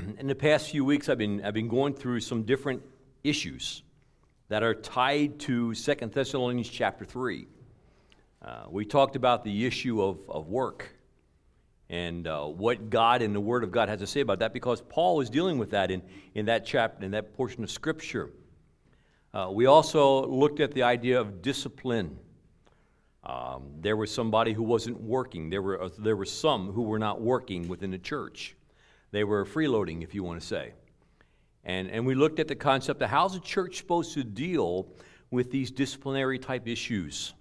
In the past few weeks, I've been going through some different issues that are tied to 2 Thessalonians chapter 3. We talked about the issue of work and what God and the Word of God has to say about that, because Paul was dealing with that in that chapter, in that portion of Scripture. We also looked at the idea of discipline. There was somebody who wasn't working. There were some who were not working within the church. They were freeloading, if you want to say. And we looked at the concept of how's the church supposed to deal with these disciplinary type issues.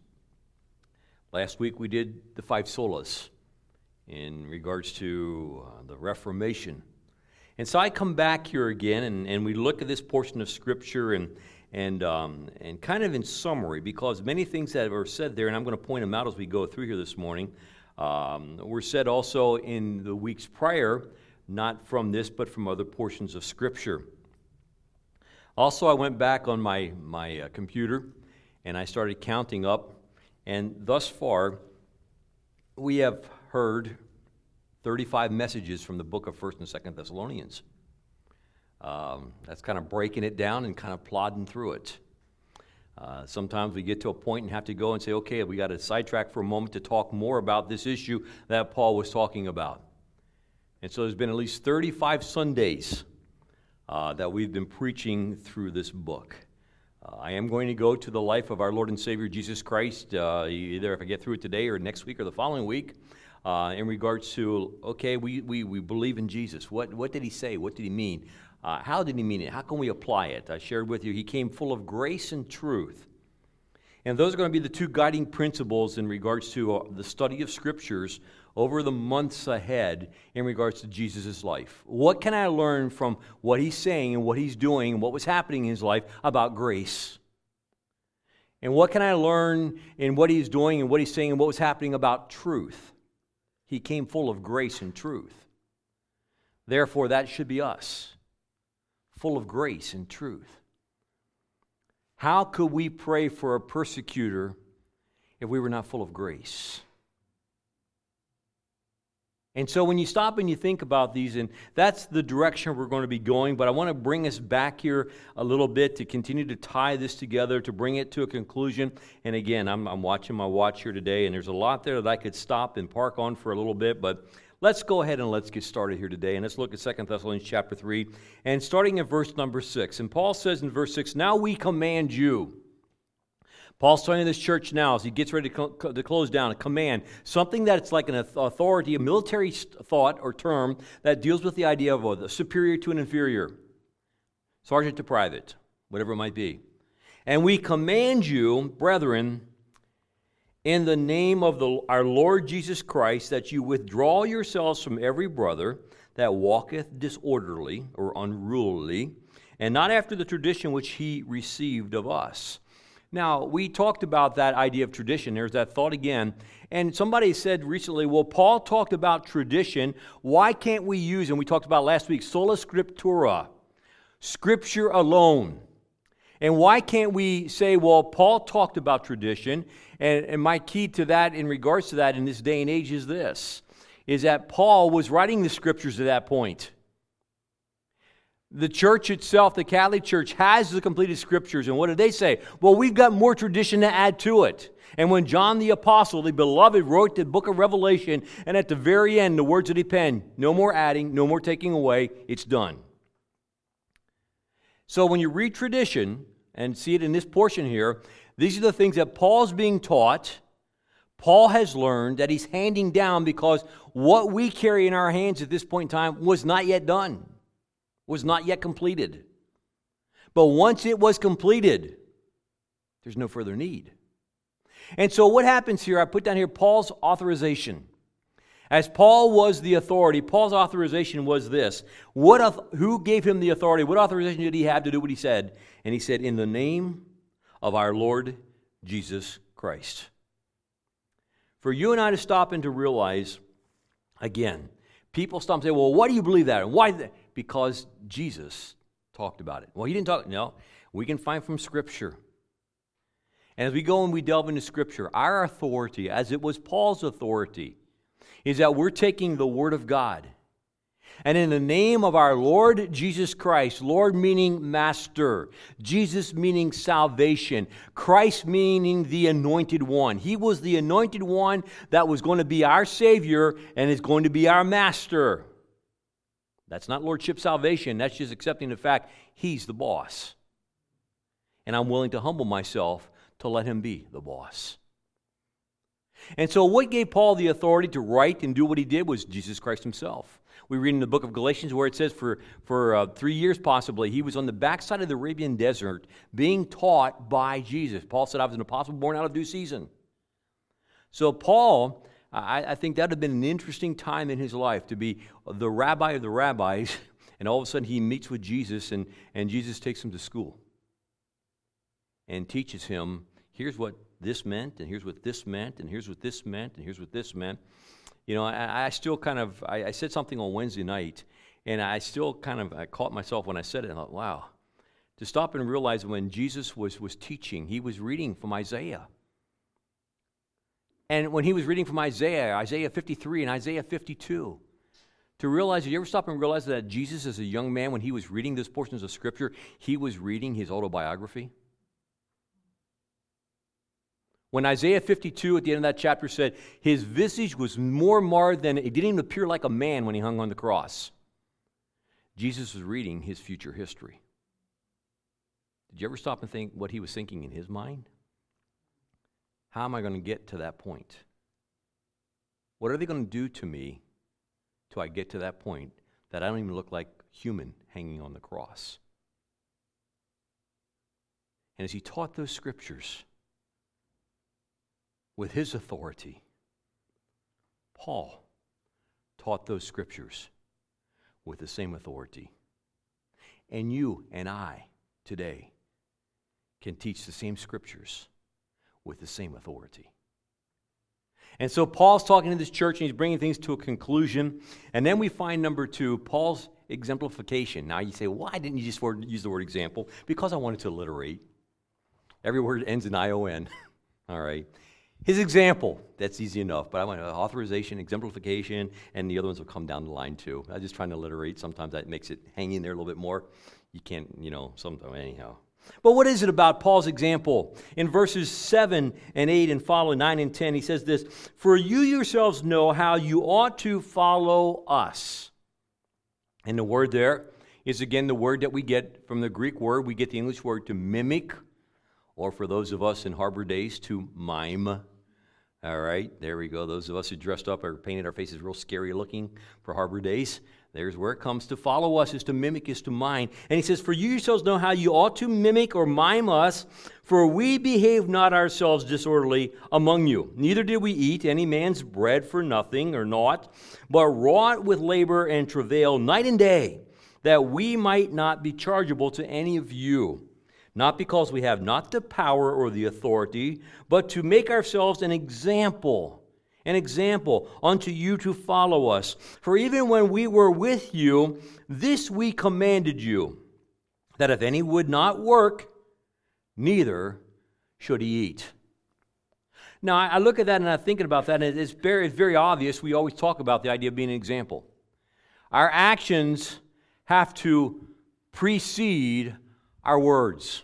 Last week we did the 5 solas in regards to the Reformation. And so I come back here again and we look at this portion of Scripture and kind of in summary, because many things that are said there, and I'm going to point them out as we go through here this morning, were said also in the weeks prior, not from this, but from other portions of Scripture. Also, I went back on my computer, and I started counting up, and thus far, we have heard 35 messages from the book of 1 and 2 Thessalonians. That's kind of breaking it down and kind of plodding through it. Sometimes we get to a point and have to go and say, okay, we got to sidetrack for a moment to talk more about this issue that Paul was talking about. And so there's been at least 35 Sundays that we've been preaching through this book. I am going to go to the life of our Lord and Savior Jesus Christ, either if I get through it today or next week or the following week, in regards to, okay, we believe in Jesus. What did he say? What did he mean? How did he mean it? How can we apply it? I shared with you, he came full of grace and truth. And those are going to be the 2 guiding principles in regards to the study of Scriptures over the months ahead in regards to Jesus' life. What can I learn from what he's saying and what he's doing and what was happening in his life about grace? And what can I learn in what he's doing and what he's saying and what was happening about truth? He came full of grace and truth. Therefore, that should be us, full of grace and truth. How could we pray for a persecutor if we were not full of grace? And so when you stop and you think about these, and that's the direction we're going to be going, but I want to bring us back here a little bit to continue to tie this together, to bring it to a conclusion. And again, I'm watching my watch here today, and there's a lot there that I could stop and park on for a little bit, but let's go ahead and let's get started here today. And let's look at 2 Thessalonians chapter 3, and starting at verse number 6. And Paul says in verse 6, "Now we command you." Paul's telling this church now, as he gets ready to close down, a command, something that's like an authority, a military thought or term that deals with the idea of a superior to an inferior, sergeant to private, whatever it might be. "And we command you, brethren, in the name of our Lord Jesus Christ, that you withdraw yourselves from every brother that walketh disorderly or unruly, and not after the tradition which he received of us." Now, we talked about that idea of tradition. There's that thought again. And somebody said recently, well, Paul talked about tradition. Why can't we use, and we talked about last week, sola scriptura, Scripture alone. And why can't we say, well, Paul talked about tradition, and my key to that in regards to that in this day and age is this, is that Paul was writing the Scriptures at that point. The church itself, the Catholic Church, has the completed Scriptures. And what did they say? Well, we've got more tradition to add to it. And when John the Apostle, the beloved, wrote the book of Revelation, and at the very end, the words that he penned, no more adding, no more taking away, it's done. So when you read tradition, and see it in this portion here, these are the things that Paul's being taught, Paul has learned, that he's handing down, because what we carry in our hands at this point in time was not yet done. Was not yet completed. But once it was completed, there's no further need. And so what happens here, I put down here Paul's authorization. As Paul was the authority, Paul's authorization was this. Who gave him the authority? What authorization did he have to do what he said? And he said, in the name of our Lord Jesus Christ. For you and I to stop and to realize, again, people stop and say, well, why do you believe that? And why? Because Jesus talked about it. Well, he didn't talk. No, we can find from Scripture. And as we go and we delve into Scripture, our authority, as it was Paul's authority, is that we're taking the Word of God. And in the name of our Lord Jesus Christ, Lord meaning master, Jesus meaning salvation, Christ meaning the anointed one. He was the anointed one that was going to be our Savior and is going to be our master. That's not lordship salvation. That's just accepting the fact He's the boss. And I'm willing to humble myself to let Him be the boss. And so what gave Paul the authority to write and do what he did was Jesus Christ Himself. We read in the book of Galatians where it says for 3 years possibly, he was on the backside of the Arabian desert being taught by Jesus. Paul said, I was an apostle born out of due season. So Paul, I think that would have been an interesting time in his life to be the rabbi of the rabbis, and all of a sudden he meets with Jesus, and Jesus takes him to school and teaches him, here's what this meant, and here's what this meant, and here's what this meant, and here's what this meant. You know, I still kind of, I said something on Wednesday night, and I still kind of, I caught myself when I said it, and I thought, wow. To stop and realize when Jesus was teaching, he was reading from Isaiah. And when he was reading from Isaiah 53 and Isaiah 52, to realize, did you ever stop and realize that Jesus as a young man, when he was reading those portions of Scripture, he was reading his autobiography? When Isaiah 52 at the end of that chapter said, his visage was more marred than, it didn't even appear like a man when he hung on the cross. Jesus was reading his future history. Did you ever stop and think what he was thinking in his mind? How am I going to get to that point? What are they going to do to me till I get to that point that I don't even look like human hanging on the cross? And as he taught those scriptures, with his authority, Paul taught those scriptures with the same authority. And you and I today can teach the same scriptures with the same authority. And so Paul's talking to this church and he's bringing things to a conclusion. And then we find number 2, Paul's exemplification. Now you say, why didn't you just use the word example? Because I wanted to alliterate. Every word ends in I-O-N. All right. His example, that's easy enough, but I want authorization, exemplification, and the other ones will come down the line too. I'm just trying to alliterate. Sometimes that makes it hang in there a little bit more. You can't, sometimes anyhow. But what is it about Paul's example? In verses 7 and 8 and follow, 9 and 10, he says this, for you yourselves know how you ought to follow us. And the word there is again the word that we get from the Greek word. We get the English word to mimic, or for those of us in Harbor Days, to mime. All right, there we go. Those of us who dressed up or painted our faces real scary looking for Harbor Days, there's where it comes. To follow us is to mimic, is to mime. And he says, for you yourselves know how you ought to mimic or mime us, for we behave not ourselves disorderly among you. Neither did we eat any man's bread for nothing or naught, but wrought with labor and travail night and day, that we might not be chargeable to any of you. Not because we have not the power or the authority, but to make ourselves an example unto you to follow us. For even when we were with you, this we commanded you, that if any would not work, neither should he eat. Now, I look at that and I'm thinking about that, and it's very obvious. We always talk about the idea of being an example. Our actions have to precede our words.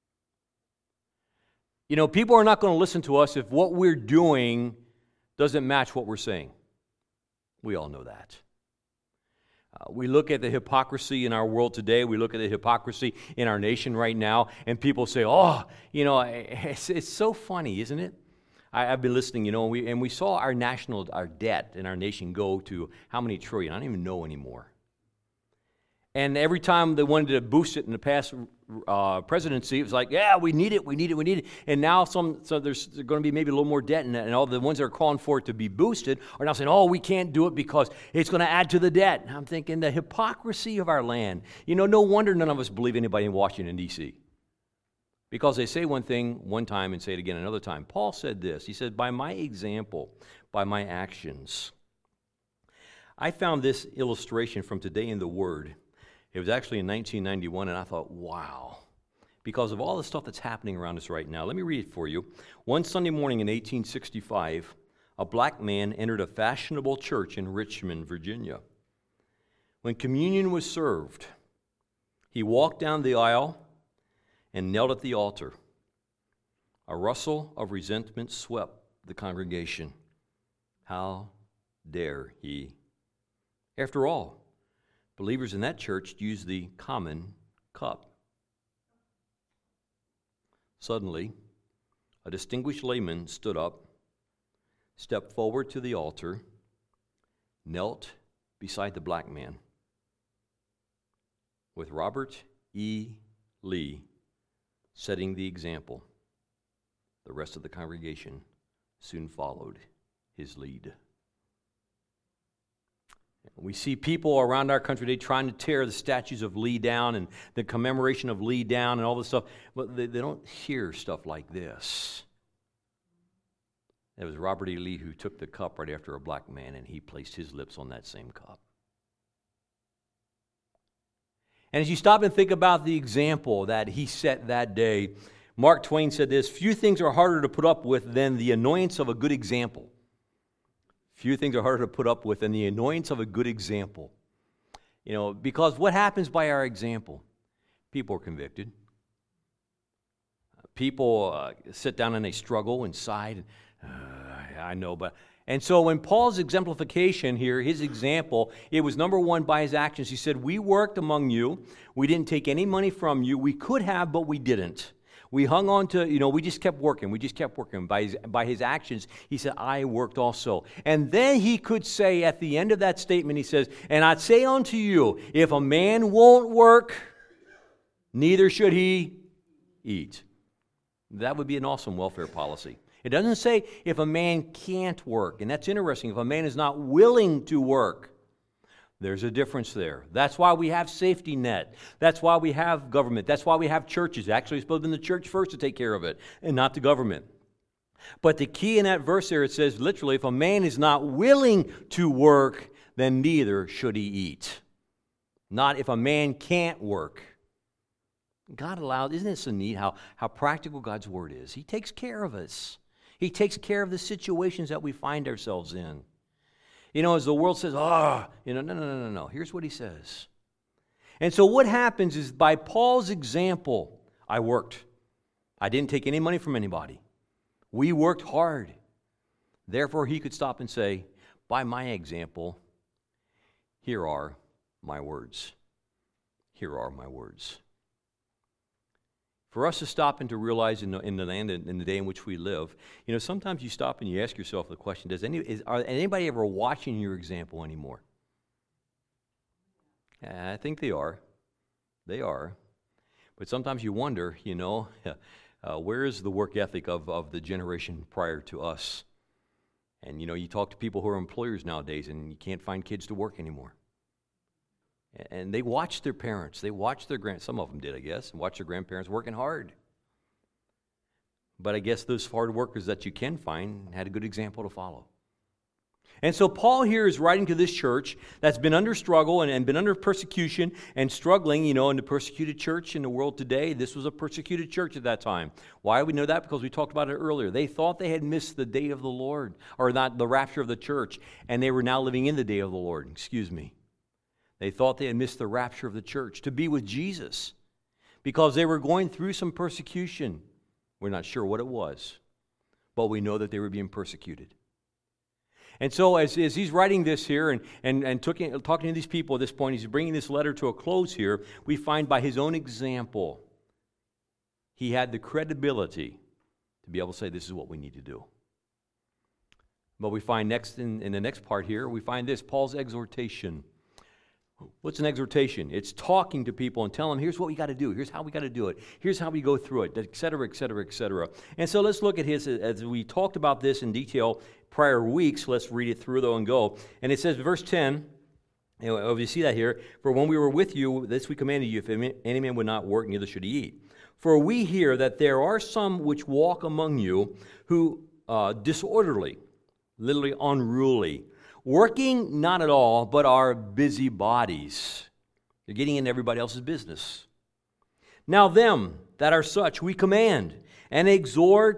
People are not going to listen to us if what we're doing doesn't match what we're saying. We all know that. We look at the hypocrisy in our world today. We look at the hypocrisy in our nation right now, and people say, it's so funny, isn't it? I've been listening, and we saw our debt in our nation go to how many trillion? I don't even know anymore. And every time they wanted to boost it in the past presidency, it was like, yeah, we need it. And now so there's going to be maybe a little more debt, and all the ones that are calling for it to be boosted are now saying, we can't do it because it's going to add to the debt. And I'm thinking, the hypocrisy of our land. No wonder none of us believe anybody in Washington, D.C. Because they say one thing one time and say it again another time. Paul said this. He said, by my example, by my actions. I found this illustration from Today in the Word. It was actually in 1991, and I thought, wow, because of all the stuff that's happening around us right now. Let me read it for you. One Sunday morning in 1865, a black man entered a fashionable church in Richmond, Virginia. When communion was served, he walked down the aisle and knelt at the altar. A rustle of resentment swept the congregation. How dare he? After all, believers in that church used the common cup. Suddenly, a distinguished layman stood up, stepped forward to the altar, knelt beside the black man. With Robert E. Lee setting the example, the rest of the congregation soon followed his lead. We see people around our country today trying to tear the statues of Lee down and the commemoration of Lee down and all this stuff, but they don't hear stuff like this. It was Robert E. Lee who took the cup right after a black man, and he placed his lips on that same cup. And as you stop and think about the example that he set that day, Mark Twain said this: few things are harder to put up with than the annoyance of a good example. Few things are harder to put up with than the annoyance of a good example. Because what happens by our example? People are convicted. People sit down and they struggle inside. I know, but... And so when Paul's exemplification here, his example, it was number one by his actions. He said, we worked among you. We didn't take any money from you. We could have, but we didn't. We hung on to, we just kept working. We just kept working. By his actions, he said, I worked also. And then he could say at the end of that statement, he says, and I say unto you, if a man won't work, neither should he eat. That would be an awesome welfare policy. It doesn't say if a man can't work. And that's interesting. If a man is not willing to work, there's a difference there. That's why we have safety net. That's why we have government. That's why we have churches. Actually, it's supposed to be the church first to take care of it and not the government. But the key in that verse there, it says literally, if a man is not willing to work, then neither should he eat. Not if a man can't work. God allowed, isn't it so neat how practical God's word is? He takes care of us. He takes care of the situations that we find ourselves in. As the world says, no. Here's what he says. And so what happens is by Paul's example, I worked. I didn't take any money from anybody. We worked hard. Therefore, he could stop and say, by my example, here are my words. Here are my words. For us to stop and to realize in the land, in the day in which we live, sometimes you stop and you ask yourself the question, are anybody ever watching your example anymore? I think they are. They are. But sometimes you wonder, where is the work ethic of the generation prior to us? And, you talk to people who are employers nowadays and you can't find kids to work anymore. And they watched their parents. They watched their some of them did, I guess, and watched their grandparents working hard. But I guess those hard workers that you can find had a good example to follow. And so Paul here is writing to this church that's been under struggle and been under persecution and struggling, in the persecuted church in the world today. This was a persecuted church at that time. Why do we know that? Because we talked about it earlier. They thought they had missed the day of the Lord, or not the rapture of the church, and they were now living in the day of the Lord. They thought they had missed the rapture of the church to be with Jesus because they were going through some persecution. We're not sure what it was, but we know that they were being persecuted. And so as he's writing this here and talking to these people at this point, he's bringing this letter to a close here, we find by his own example, he had the credibility to be able to say this is what we need to do. But we find next in the next part here, we find this, Paul's exhortation. What's an exhortation? It's talking to people and telling them, here's what we got to do. Here's how we got to do it. Here's how we go through it, et cetera, et cetera, et cetera. And so let's look at his, as we talked about this in detail prior weeks, let's read it through though and go. And it says, verse 10, you see that here, for when we were with you, this we commanded you, if any man would not work, neither should he eat. For we hear that there are some which walk among you who disorderly, literally unruly, working not at all, but are busybodies. They're getting into everybody else's business. Now them that are such we command and exhort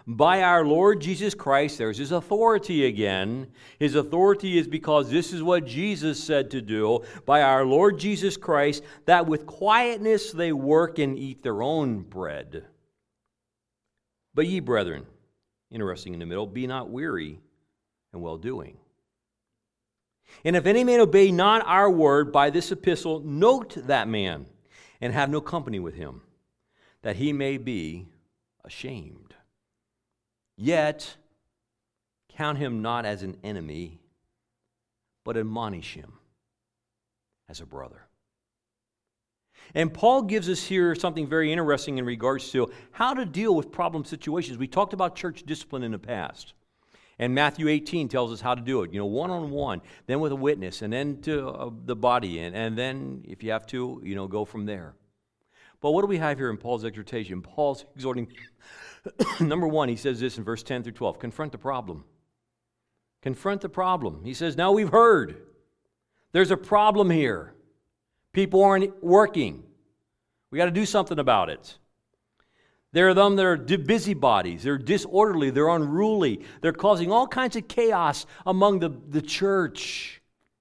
by our Lord Jesus Christ. There's his authority again. His authority is because this is what Jesus said to do. By our Lord Jesus Christ, that with quietness they work and eat their own bread. But ye, brethren, interesting in the middle, be not weary in well-doing. And if any man obey not our word by this epistle, note that man, and have no company with him, that he may be ashamed. Yet count him not as an enemy, but admonish him as a brother. And Paul gives us here something very interesting in regards to how to deal with problem situations. We talked about church discipline in the past. And Matthew 18 tells us how to do it. One-on-one, then with a witness, and then to the body, and then, if you have to, go from there. But what do we have here in Paul's exhortation? Paul's exhorting, number one, he says this in verse 10 through 12, confront the problem. Confront the problem. He says, now we've heard. There's a problem here. People aren't working. We got to do something about it. There are them that are busybodies. They're disorderly. They're unruly. They're causing all kinds of chaos among the church.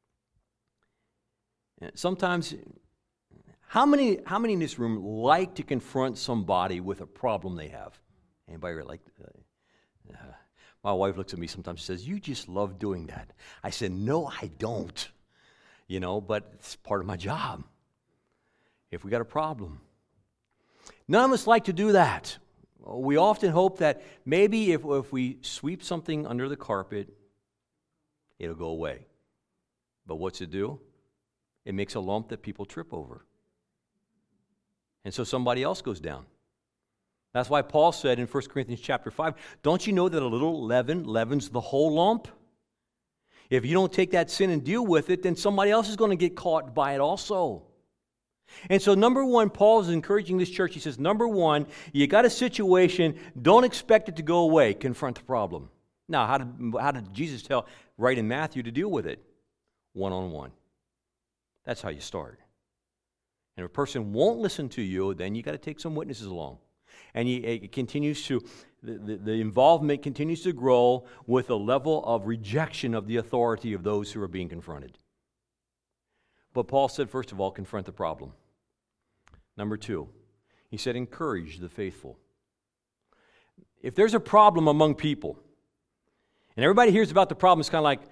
And sometimes, how many in this room like to confront somebody with a problem they have? Anybody like? My wife looks at me sometimes and says, "You just love doing that." I said, "No, I don't." But it's part of my job. If we got a problem. None of us like to do that. We often hope that maybe if we sweep something under the carpet, it'll go away. But what's it do? It makes a lump that people trip over. And so somebody else goes down. That's why Paul said in 1 Corinthians chapter 5, don't you know that a little leaven leavens the whole lump? If you don't take that sin and deal with it, then somebody else is going to get caught by it also. And so number one, Paul is encouraging this church. He says, number one, you got a situation, don't expect it to go away. Confront the problem. Now, how did Jesus write in Matthew to deal with it? One-on-one. That's how you start. And if a person won't listen to you, then you got to take some witnesses along. And it continues to, the involvement continues to grow with a level of rejection of the authority of those who are being confronted. But Paul said, first of all, confront the problem. Number two, he said, encourage the faithful. If there's a problem among people, and everybody hears about the problem, it's kind of like,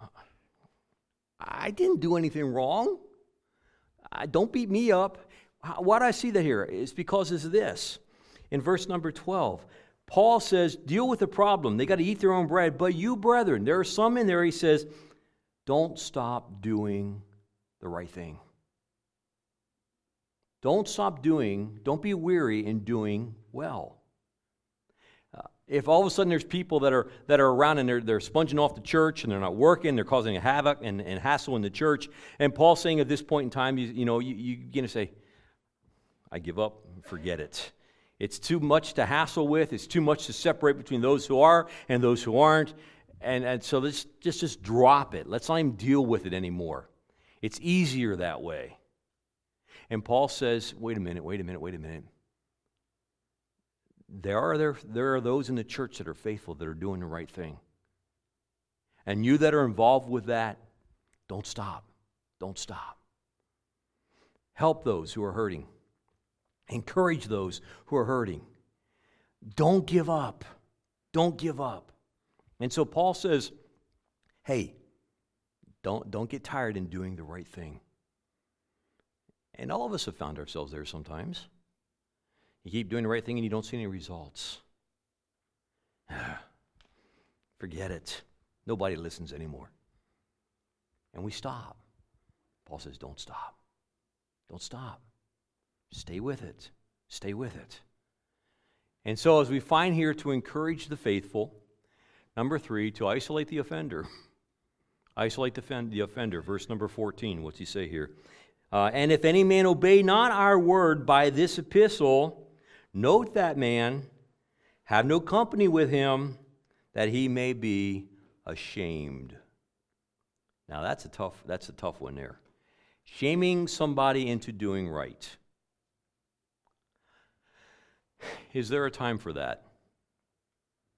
I didn't do anything wrong. Don't beat me up. Why do I see that here? It's because of this. In verse number 12, Paul says, deal with the problem. They got to eat their own bread. But you, brethren, there are some in there, he says, don't stop doing the right thing. Don't be weary in doing well. If all of a sudden there's people that are around and they're sponging off the church and they're not working, they're causing a havoc and hassle in the church, and Paul's saying at this point in time, you're going to say, I give up, forget it. It's too much to hassle with. It's too much to separate between those who are and those who aren't. And so let's just drop it. Let's not even deal with it anymore. It's easier that way. And Paul says, wait a minute. There are those in the church that are faithful, that are doing the right thing. And you that are involved with that, don't stop. Don't stop. Help those who are hurting. Encourage those who are hurting. Don't give up. Don't give up. And so Paul says, hey, don't get tired in doing the right thing. And all of us have found ourselves there sometimes. You keep doing the right thing and you don't see any results. Forget it. Nobody listens anymore. And we stop. Paul says, don't stop. Don't stop. Stay with it. Stay with it. And so as we find here, to encourage the faithful, number 3, to isolate the offender. Isolate the offender. Verse number 14, what's he say here? And if any man obey not our word by this epistle, note that man, have no company with him, that he may be ashamed. Now that's a tough one there. Shaming somebody into doing right. Is there a time for that?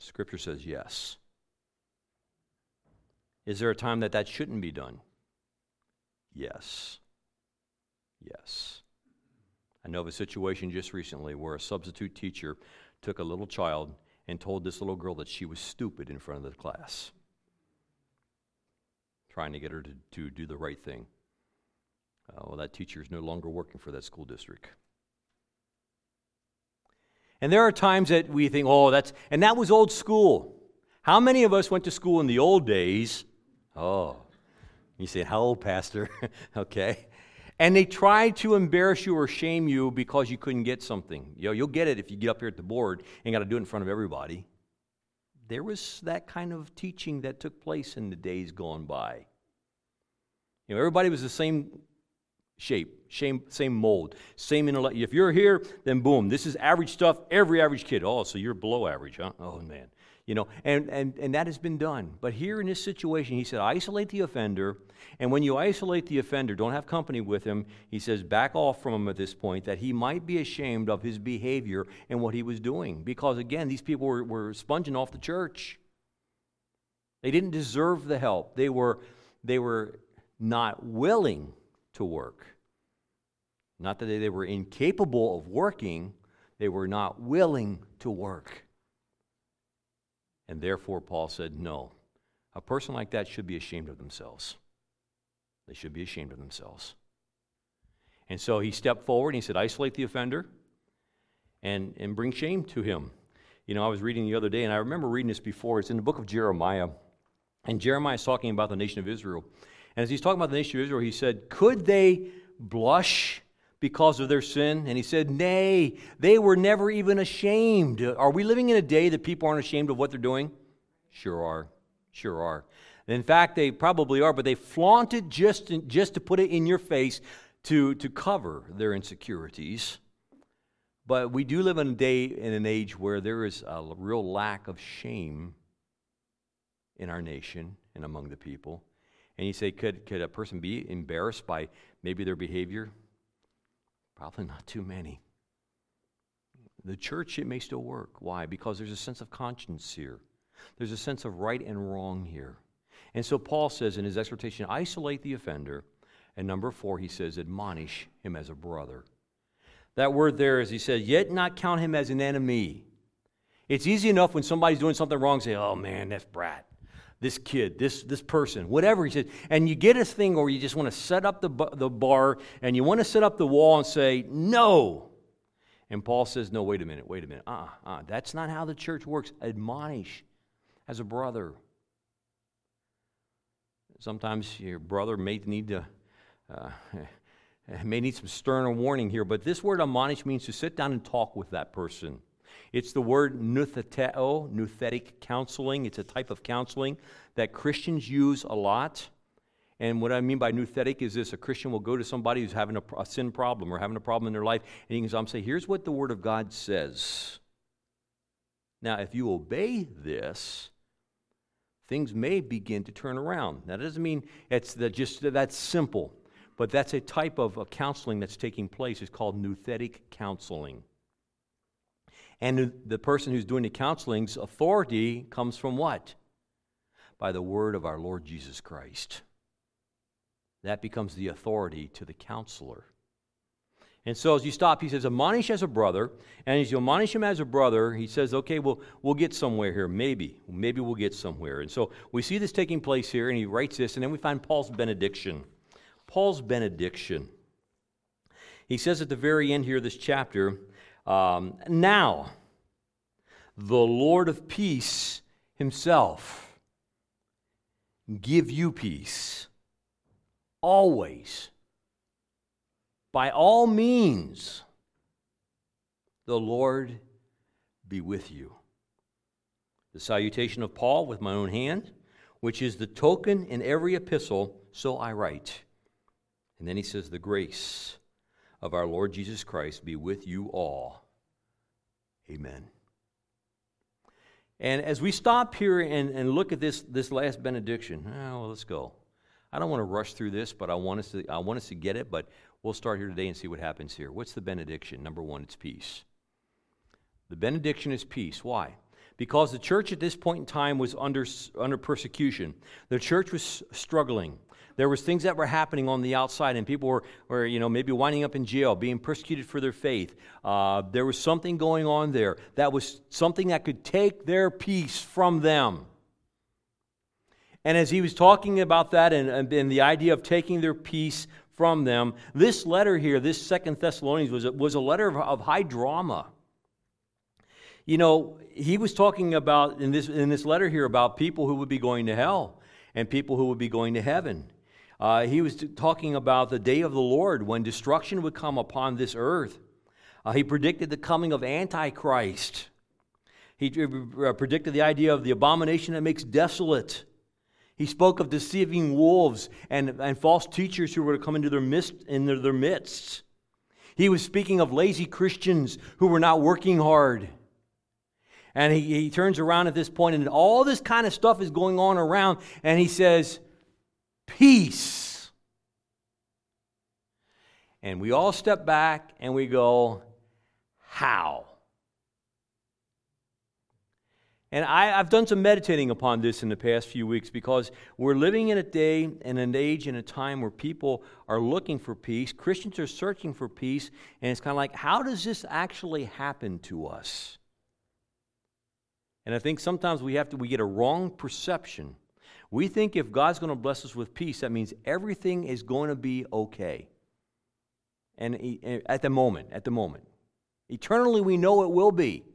Scripture says yes. Is there a time that that shouldn't be done? Yes. Yes. I know of a situation just recently where a substitute teacher took a little child and told this little girl that she was stupid in front of the class, trying to get her to do the right thing. Well, that teacher is no longer working for that school district. And there are times that we think, and that was old school. How many of us went to school in the old days? Oh, you say, how old, Pastor? Okay. And they tried to embarrass you or shame you because you couldn't get something. You'll get it if you get up here at the board and got to do it in front of everybody. There was that kind of teaching that took place in the days gone by. Everybody was the same shape, same mold, same intellect. If you're here, then boom, this is average stuff, every average kid. Oh, so you're below average, huh? Oh, man. And that has been done. But here in this situation, he said, isolate the offender, and when you isolate the offender, don't have company with him. He says, back off from him at this point, that he might be ashamed of his behavior and what he was doing. Because, again, these people were sponging off the church. They didn't deserve the help. They were not willing to work. Not that they were incapable of working, they were not willing to work. And therefore, Paul said, no, a person like that should be ashamed of themselves. They should be ashamed of themselves. And so he stepped forward and he said, isolate the offender and bring shame to him. I was reading the other day, and I remember reading this before. It's in the book of Jeremiah. And Jeremiah is talking about the nation of Israel. And as he's talking about the nation of Israel, he said, could they blush because of their sin? And he said, nay, they were never even ashamed. Are we living in a day that people aren't ashamed of what they're doing? Sure are. In fact, they probably are, but they flaunt it just to put it in your face to cover their insecurities. But we do live in a day and an age where there is a real lack of shame in our nation and among the people. And you say, could a person be embarrassed by maybe their behavior? Probably not too many. The church, it may still work. Why? Because there's a sense of conscience here. There's a sense of right and wrong here. And so Paul says in his exhortation, isolate the offender. And number 4, he says, admonish him as a brother. That word there is, he says, yet not count him as an enemy. It's easy enough when somebody's doing something wrong to say, oh man, that's brat. This kid, this person, whatever, he says. And you get a thing where you just want to set up the bar and you want to set up the wall and say, no. And Paul says, no, wait a minute. That's not how the church works. Admonish as a brother. Sometimes your brother may need some sterner warning here, but this word admonish means to sit down and talk with that person. It's the word noutheteo, nouthetic counseling. It's a type of counseling that Christians use a lot. And what I mean by nouthetic is this: a Christian will go to somebody who's having a sin problem or having a problem in their life, and he can say, here's what the Word of God says. Now, if you obey this, things may begin to turn around. Now, that doesn't mean it's that's simple, but that's a type of counseling that's taking place. It's called nouthetic counseling. And the person who's doing the counseling's authority comes from what? By the word of our Lord Jesus Christ. That becomes the authority to the counselor. And so as you stop, he says, admonish as a brother. And as you admonish him as a brother, he says, okay, we'll get somewhere here. Maybe we'll get somewhere. And so we see this taking place here, and he writes this, and then we find Paul's benediction. Paul's benediction. He says at the very end here of this chapter, now, the Lord of peace himself give you peace, always, by all means, the Lord be with you. The salutation of Paul with my own hand, which is the token in every epistle, so I write. And then he says, the grace of our Lord Jesus Christ be with you all. Amen. And as we stop here and look at this last benediction, let's go. I don't want to rush through this, but I want us to get it, but we'll start here today and see what happens here. What's the benediction? Number 1, it's peace. The benediction is peace. Why? because the church at this point in time was under persecution. The church was struggling. There was things that were happening on the outside, and people were maybe winding up in jail, being persecuted for their faith. There was something going on there that was something that could take their peace from them. And as he was talking about that and the idea of taking their peace from them, this letter here, this 2 Thessalonians, was a letter of high drama. You know, he was talking about, in this letter here, about people who would be going to hell and people who would be going to heaven. He was talking about the day of the Lord when destruction would come upon this earth. He predicted the coming of Antichrist. He predicted the idea of the abomination that makes desolate. He spoke of deceiving wolves and false teachers who were to come into their midst. He was speaking of lazy Christians who were not working hard. And he turns around at this point, and all this kind of stuff is going on around, and he says, peace. And we all step back and we go, how? And I've done some meditating upon this in the past few weeks, because we're living in a day and an age and a time where people are looking for peace. Christians are searching for peace, and it's kind of like, how does this actually happen to us? And I think sometimes we get a wrong perception. We think if God's going to bless us with peace, that means everything is going to be okay. And at the moment. Eternally, we know it will be.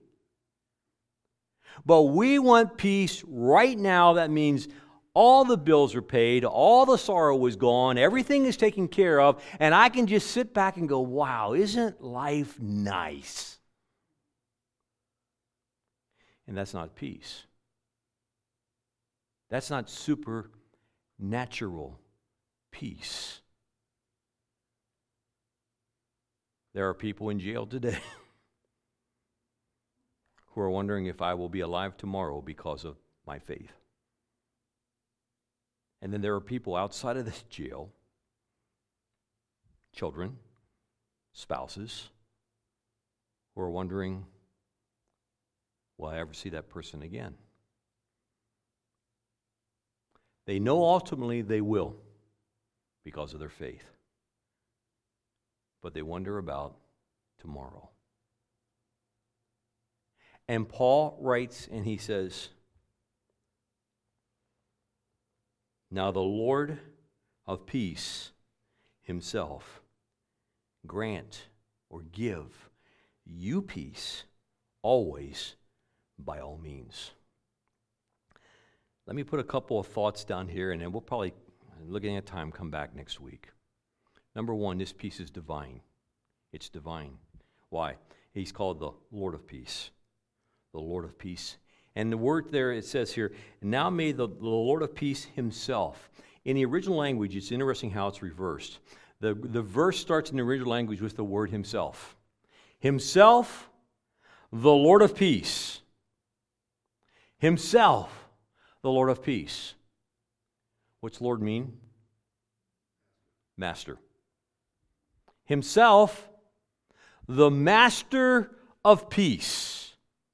But we want peace right now. That means all the bills are paid, all the sorrow is gone, everything is taken care of, and I can just sit back and go, wow, isn't life nice? And that's not peace. That's not supernatural peace. There are people in jail today who are wondering if I will be alive tomorrow because of my faith. And then there are people outside of this jail, children, spouses, who are wondering, will I ever see that person again? They know ultimately they will because of their faith. But they wonder about tomorrow. And Paul writes and he says, now the Lord of peace himself grant or give you peace always by all means. Let me put a couple of thoughts down here, and then we'll probably, looking at time, come back next week. Number one, this peace is divine. It's divine. Why? He's called the Lord of peace. The Lord of peace. And the word there, it says here, now may the Lord of peace himself. In the original language, it's interesting how it's reversed. The verse starts in the original language with the word himself. Himself, the Lord of peace. Himself, the Lord of peace. What's Lord mean? Master. Himself, the master of peace.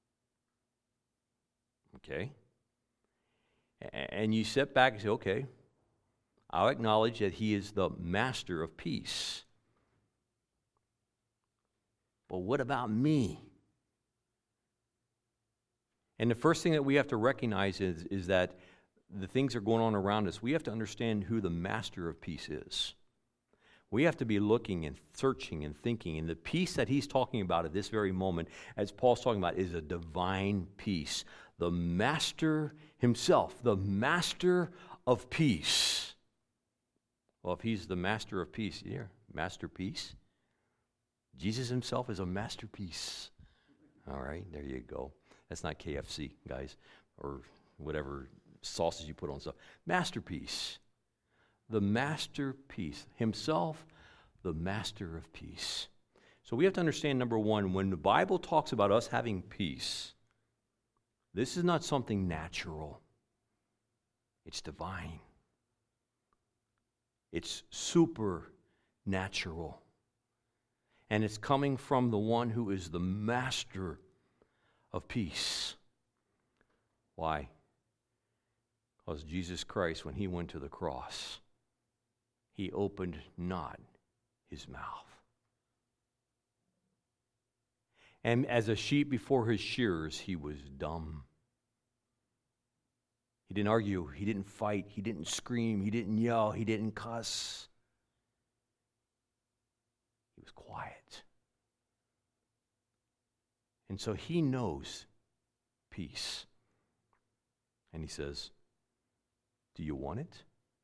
Okay. And you sit back and say, okay, I'll acknowledge that he is the master of peace. But what about me? And the first thing that we have to recognize is that the things that are going on around us, we have to understand who the master of peace is. We have to be looking and searching and thinking. And the peace that he's talking about at this very moment, as Paul's talking about, is a divine peace. The master himself, the master of peace. Well, if he's the master of peace, masterpiece. Jesus himself is a masterpiece. All right, there you go. That's not KFC, guys, or whatever sauces you put on stuff. Masterpiece. The masterpiece. Himself, the master of peace. So we have to understand, number one, when the Bible talks about us having peace, this is not something natural. It's divine. It's supernatural. And it's coming from the one who is the master of peace. Why? Because Jesus Christ, when he went to the cross, he opened not his mouth. And as a sheep before his shearers, he was dumb. He didn't argue, he didn't fight, he didn't scream, he didn't yell, he didn't cuss. He was quiet. And so he knows peace. And he says, do you want it?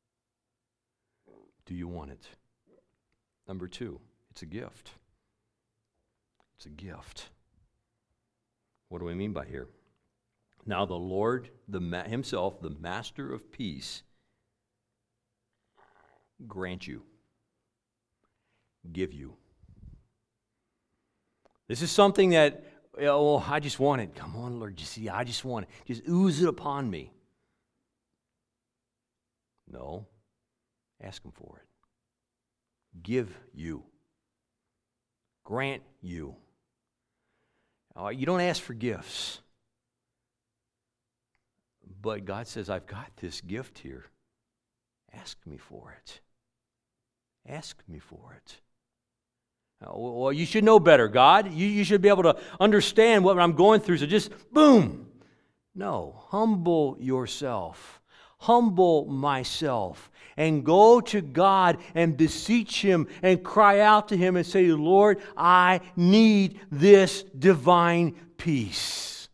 Do you want it? Number 2, it's a gift. It's a gift. What do I mean by here? Now the Lord himself, the master of peace, grant you, give you. This is something that, I just want it. Come on, Lord, you see, I just want it. Just ooze it upon me. No, ask him for it. Give you. Grant you. You don't ask for gifts. But God says, I've got this gift here. Ask me for it. Ask me for it. Well, you should know better, God. You should be able to understand what I'm going through, so just boom. No, humble yourself. Humble myself and go to God and beseech him and cry out to him and say, Lord, I need this divine peace.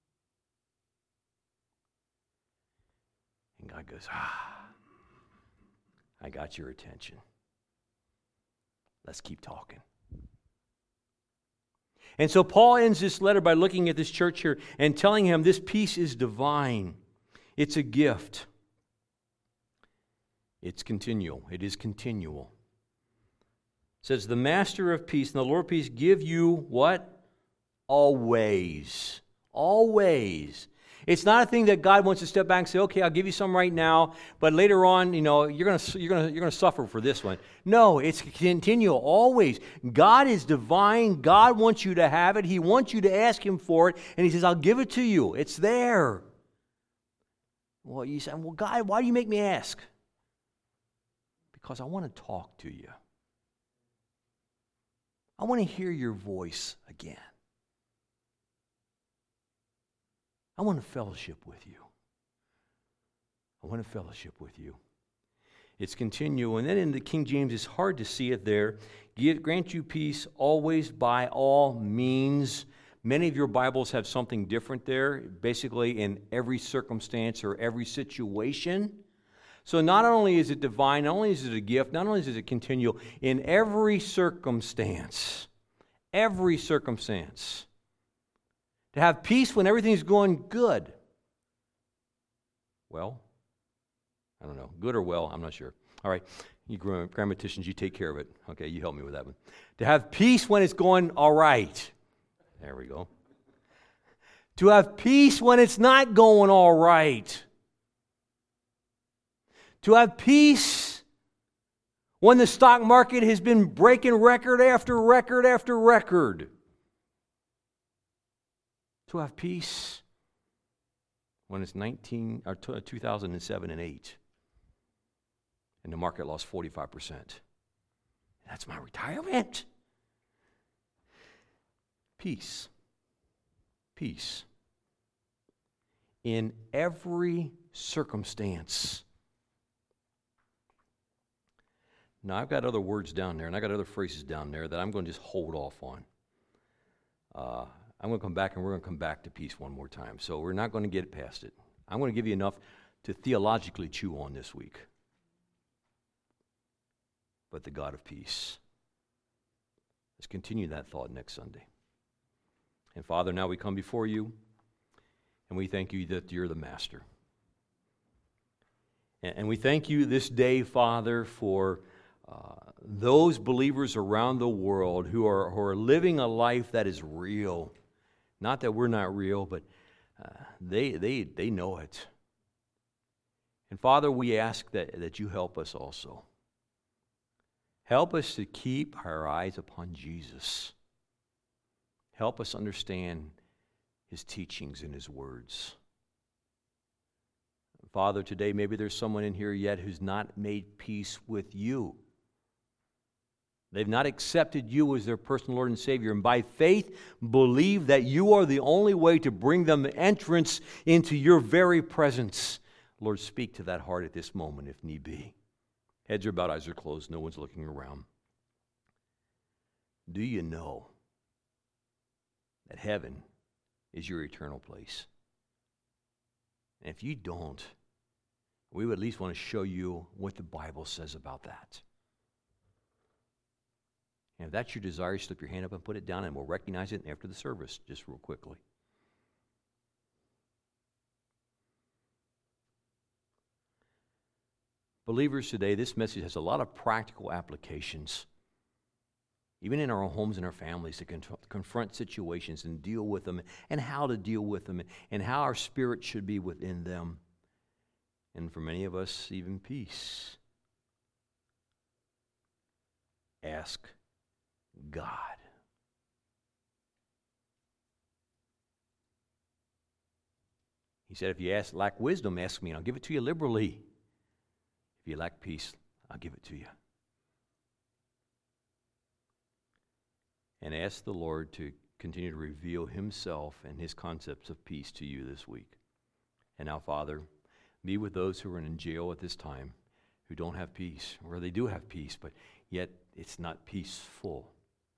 And God goes, I got your attention. Let's keep talking. And so Paul ends this letter by looking at this church here and telling him this peace is divine. It's a gift. It's continual. It is continual. It says, the master of peace and the Lord of peace give you what? Always. Always. It's not a thing that God wants to step back and say, okay, I'll give you some right now, but later on, you're going to suffer for this one. No, it's continual, always. God is divine. God wants you to have it. He wants you to ask him for it, and he says, I'll give it to you. It's there. Well, you say, well, God, why do you make me ask? Because I want to talk to you. I want to hear your voice again. I want to fellowship with you. I want to fellowship with you. It's continual. And then in the King James, it's hard to see it there. Grant you peace always by all means. Many of your Bibles have something different there, basically in every circumstance or every situation. So not only is it divine, not only is it a gift, not only is it continual, in every circumstance. Every circumstance. To have peace when everything's going good. Well, I don't know. Good or well, I'm not sure. All right, you grammaticians, you take care of it. Okay, you help me with that one. To have peace when it's going all right. There we go. To have peace when it's not going all right. To have peace when the stock market has been breaking record after record after record. To have peace when it's 2007 and 8 and the market lost 45%. That's my retirement. Peace. Peace. In every circumstance. Now, I've got other words down there, and I've got other phrases down there that I'm going to just hold off on. I'm going to come back, and we're going to come back to peace one more time. So we're not going to get past it. I'm going to give you enough to theologically chew on this week. But the God of peace. Let's continue that thought next Sunday. And Father, now we come before you, and we thank you that you're the master. And we thank you this day, Father, for those believers around the world who are living a life that is real. Not that we're not real, but they know it. And Father, we ask that you help us also. Help us to keep our eyes upon Jesus. Help us understand his teachings and his words. Father, today maybe there's someone in here yet who's not made peace with you. They've not accepted you as their personal Lord and Savior, and by faith believe that you are the only way to bring them entrance into your very presence. Lord, speak to that heart at this moment if need be. Heads are bowed, eyes are closed, no one's looking around. Do you know that heaven is your eternal place? And if you don't, we would at least want to show you what the Bible says about that. And if that's your desire, slip your hand up and put it down, and we'll recognize it after the service, just real quickly. Believers, today, this message has a lot of practical applications, even in our own homes and our families, to confront situations and deal with them, and how to deal with them, and how our spirit should be within them. And for many of us, even peace. Ask God. He said, if you lack wisdom, ask me, and I'll give it to you liberally. If you lack peace, I'll give it to you. And ask the Lord to continue to reveal Himself and His concepts of peace to you this week. And now, Father, be with those who are in jail at this time, who don't have peace, or they do have peace, but yet it's not peaceful.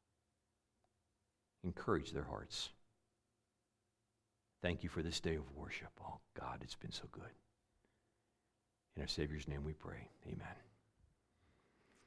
Encourage their hearts. Thank you for this day of worship. Oh, God, it's been so good. In our Savior's name we pray. Amen.